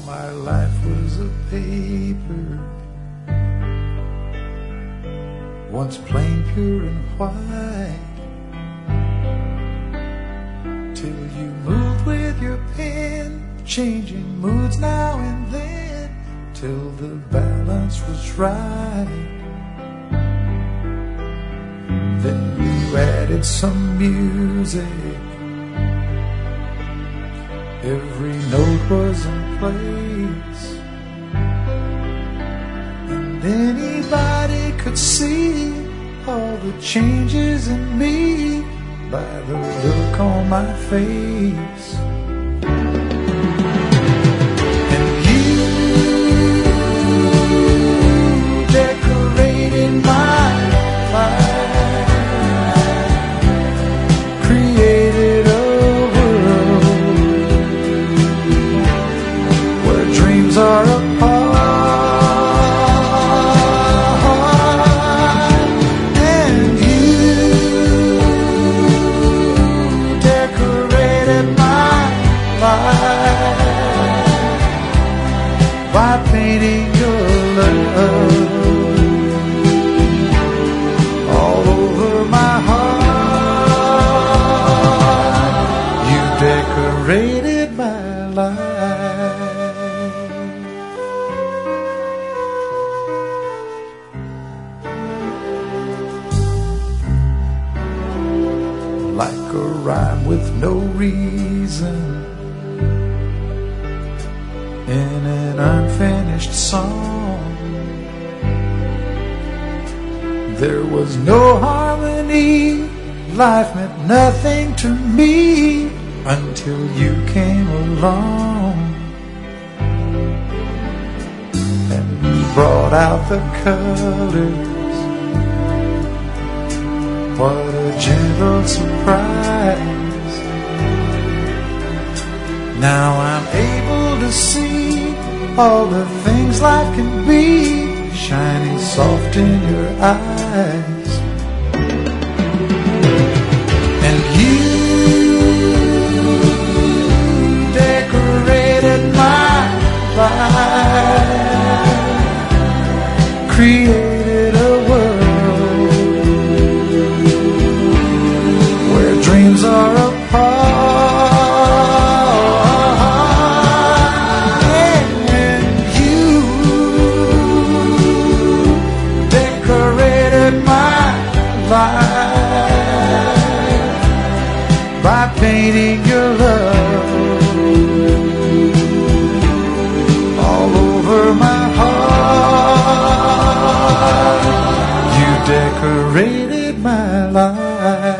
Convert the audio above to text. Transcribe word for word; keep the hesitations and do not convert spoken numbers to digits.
my life was a paper, once plain, pure and white, till you moved with your pen, changing moods now and then, till the balance was right. Then you added some music, every note was in place, and anybody could see all the changes in me by the look on my face. And you decorated my life, created a are apart, and you decorated my life by painting your love all over my heart. You decorated my life. Like a rhyme with no reason in an unfinished song, there was no harmony, life meant nothing to me until you came along and brought out the colors. What a gentle surprise. Now I'm able to see all the things life can be, shining soft in your eyes. And you decorated my life, created a world dreams are apart, and you decorated my life by painting your love all over my heart. You decorated my life.